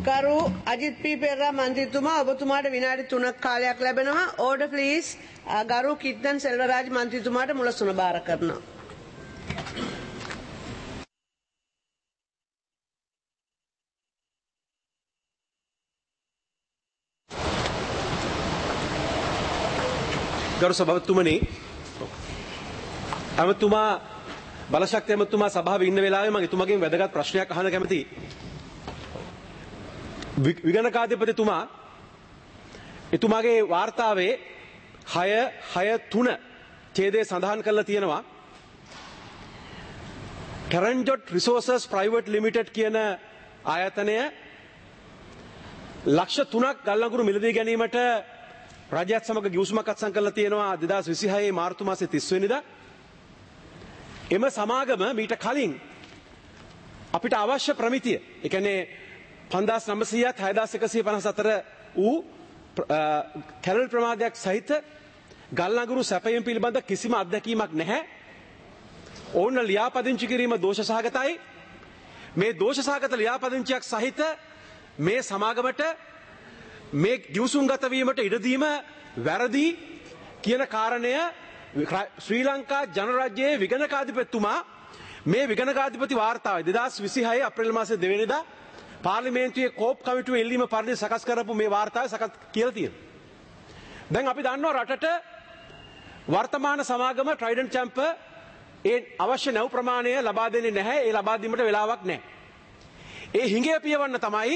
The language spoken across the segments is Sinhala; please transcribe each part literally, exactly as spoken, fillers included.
ගරු අජිත් පී පෙරේරා මන්ත්‍රීතුමා ඔබතුමාට විනාඩි තුනක් කාලයක් ලැබෙනවා. Order please. ගරු කිත්තන් සෙල්වරාජ් මන්ත්‍රීතුමාට මුලසුන බාර කරනවා. ගරු සභාපතිතුමනි, ඇමතුමා බලශක්ති ඇමතුමා සභාවේ ඉන්න වෙලාවේ මම එතුමාගෙන් වැදගත් ප්‍රශ්නයක් අහන්න කැමතියි. විගණකාධිපතිතුමා එතුමාගේ වාර්තාවේ හය හය තුන ඡේදයේ සඳහන් කරලා තියෙනවා Karanjot Resources Private Limited කියන ආයතනය ලක්ෂ තුනක් ගල්ලංගුරු මිලදී ගැනීමට රජයත් සමග ගිවිසුමක් අත්සන් කරලා තියෙනවා දෙදාස් විසිහය මාර්තු මාසේ තිස් වෙනිදා. එම සමාගම මීට කලින් අපිට අවශ්‍ය ප්‍රමිතිය, ඒ කියන්නේ පන්දාස් නවසියත් හයදාස් එකසිය පනස් හතර වූ කැරල් ප්‍රමාදයක් සහිත ගල්ලංගුරු සැපයීම පිළිබඳ කිසිම අත්දැකීමක් නැහැ. ඕන්න ලියාපදිංචි කිරීම දෝෂ සහගතයි. මේ දෝෂ සහගත ලියාපදිංචියක් සහිත මේ සමාගමට මේ ගිවිසුම්ගත වීමට ඉඩ දීම වැරදි කියන කාරණය ශ්‍රී ලංකා ජනරාජ්‍යයේ විගණකාධිපතිතුමා මේ විගණකාධිපති වාර්තාවේ දෙදාස් විසිහය අප්‍රේල් මාසේ දෙවෙනිදා පාර්ලිමේන්තුවේ කෝප් කමිටුවේ එල්ලීම පරිදි සකස් කරපු මේ වාර්තාවේ සකස් කියලා තියෙනවා. දැන් අපි දන්නවා රටට වර්තමාන සමාගම ට්‍රයිඩන්ට් චැම්පර් ඒ අවශ්‍ය නැව් ප්‍රමාණය ලබා දෙන්නේ නැහැ. ඒ ලබා දීමට වෙලාවක් නැහැ. ඒ හිඟය පියවන්න තමයි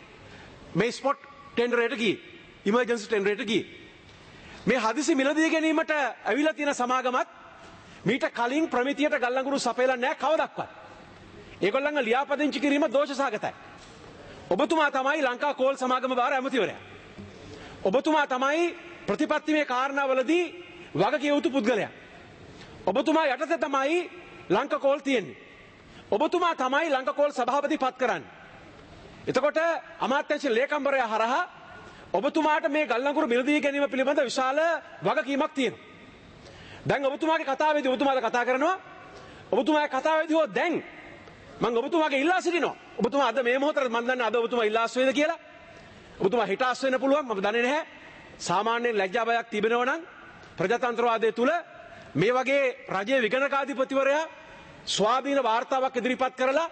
මේ ස්පොට් ටෙන්ඩරයට ගියේ. ඉමර්ජන්සි ටෙන්ඩරයට ගියේ. මේ හදිසි මිලදී ගැනීමට ඇවිල්ලා තියෙන සමාගමත් මීට කලින් ප්‍රමිතියට ගල්ලංගුරු සපයලා නැහැ කවදක්වත්. ඒගොල්ලන්ගේ ලියාපදිංචි කිරීම දෝෂ සහගතයි. ඔබතුමා තමයි ලංකා කෝල් සමාගම භාර ඇමතිවරයා. ඔබතුමා තමයි ප්‍රතිපත්තිමය කාරණාවලදී වගකිය යුතු පුද්ගලයා. ඔබතුමා යටතේ තමයි ලංකා කෝල් තියෙන්නේ. ඔබතුමා තමයි ලංකා කෝල් සභාපති පත් කරන්නේ. එතකොට අමාත්‍යාංශ ලේකම්වරයා හරහා ඔබතුමාට මේ ගල්ලංගුරු මිලදී ගැනීම පිළිබඳ විශාල වගකීමක් තියෙනවා. දැන් ඔබතුමාගේ කතාවේදී ඔබතුමාද කතා කරනවා. ඔබතුමාගේ කතාවේදී හෝ දැන් මම ඔබතුමාගේ ඉල්ලා සිටිනවා. ඔබතුමා අද මේ මොහොතේ මම දන්නේ අද ඔබතුමා ඉල්ලාස් වේද කියලා. ඔබතුමා හිතාස් වෙන්න පුළුවන් මම දන්නේ නැහැ. සාමාන්‍යයෙන් ලැජ්ජා බයක් තිබෙනවා නම් ප්‍රජාතන්ත්‍රවාදයේ තුල මේ වගේ රජයේ විගණකාධිපතිවරයා ස්වාධීන වාර්තාවක් ඉදිරිපත් කරලා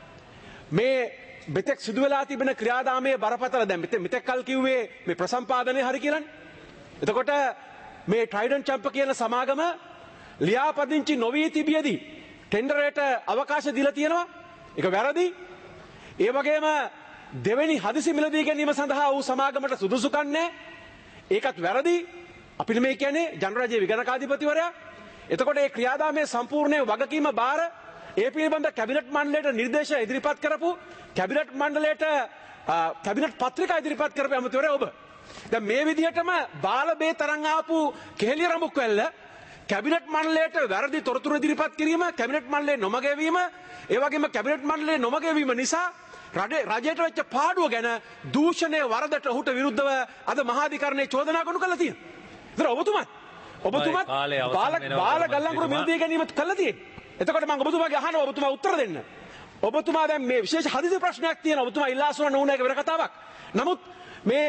මේ මෙතෙක් සිදු වෙලා තිබෙන ක්‍රියාදාමයේ බරපතල දැන් මෙතෙක් කල් කිව්වේ මේ ප්‍රසම්පාදනය හරි කියලානේ. එතකොට මේ ට්‍රයිඩන්ට් චැම්පර් කියන සමාගම ලියාපදිංචි නොවී තිබියදී ටෙන්ඩරයට අවකාශ දීලා තියෙනවා. ඒක වැරදි. ඒ වගේම දෙවෙනි හදිසි මිලදී ගැනීම සඳහා වූ සමාගමට සුදුසුකම් නැහැ. ඒකත් වැරදි. අපිට මේ කියන්නේ ජනරාජ්‍ය විගණකාධිපතිවරයා. එතකොට මේ ක්‍රියාදාමයේ සම්පූර්ණ වගකීම බාර ඒ පිළිබඳ කැබිනට් මණ්ඩලයට නිර්දේශ ඉදිරිපත් කරපු කැබිනට් මණ්ඩලයට කැබිනට් පත්‍රිකා ඉදිරිපත් කරපු ඇමතිවරයා ඔබ. දැන් මේ විදිහටම බාලබේ තරම් ආපු කෙහෙලිය රඹුක් වැල්ල කැබිනට් මණ්ඩලයට වැරදි තොරතුරු ඉදිරිපත් කිරීම, කැබිනට් මණ්ඩලයේ නොමගැවීම, ඒ වගේම කැබිනට් මණ්ඩලයේ නොමගැවීම නිසා රජයට වෙච්ච පාඩුව ගැන දූෂණයේ වරදට ඔහුට විරුද්ධව අද මහාධිකරණයේ චෝදනා ගොනු කළා තියෙනවා. ඒතර ඔබතුමත් ඔබතුමත් බාල බාල ගල්ලංගුරු මිලදී ගැනීමත් කළා තියෙන්නේ. එතකොට මම ඔබතුමාගේ අහනවා ඔබතුමා උත්තර දෙන්න. ඔබතුමා දැන් මේ විශේෂ හදිසි ප්‍රශ්නයක් තියෙනවා. ඔබතුමා ඉල්ලාසුන නෝනේක වෙන කතාවක්. නමුත් මේ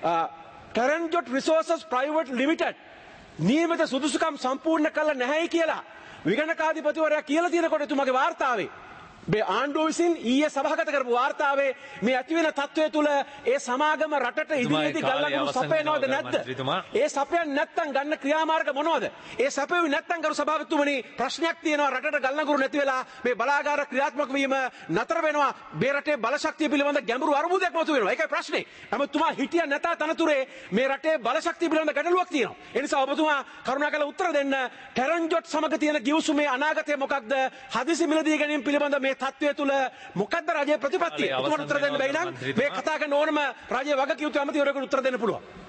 Karanjot Resources Private Limited නියමිත සුදුසුකම් සම්පූර්ණ කළ නැහැයි කියලා විගණකාධිපතිවරයා කියලා තියෙනකොට එතුමාගේ වාර්තාවේ මේ ආණ්ඩුව විසින් ඊයේ සභාගත කරපු වාර්තාවේ මේ ඇතිවෙන තත්ත්වය තුළ ඒ සමාගම රටට ඉදිරියේදී ගල්ලංගුරු සපයනවද නැද්ද? ඒ සපයන්නේ නැත්නම් ගන්න ක්‍රියාමාර්ග මොනවද? ඒ සපයුවේ නැත්නම් ගරු සභාපතිතුමනි ප්‍රශ්නයක් තියෙනවා. රටට ගල්ලංගුරු නැති වෙලා මේ බලාගාර ක්‍රියාත්මක වීම නතර වෙනවා. මේ රටේ බලශක්තිය පිළිබඳ ගැඹුරු අරුමුදයක් මතු වෙනවා. ඒකයි ප්‍රශ්නේ. නමුත්තුමා හිටියා නැත තනතුරේ මේ රටේ බලශක්තිය පිළිබඳ ගැටලුවක් තියෙනවා. ඒ නිසා ඔබතුමා කරුණාකරලා උත්තර දෙන්න. Karanjot සමග තියෙන ගිවිසුමේ අනාගතය මොකක්ද? හදිසි මිලදී ගැනීම පිළිබඳ මේ තත්ත්වය තුළ මොකද්ද රජයේ ප්‍රතිපත්තිය? ඔබතුමාට උත්තර දෙන්න බැයි නම් මේ කතා කරන ඕනම රජයේ වගකීම් ඇමතිවරයෙකුට උත්තර දෙන්න පුළුවන්.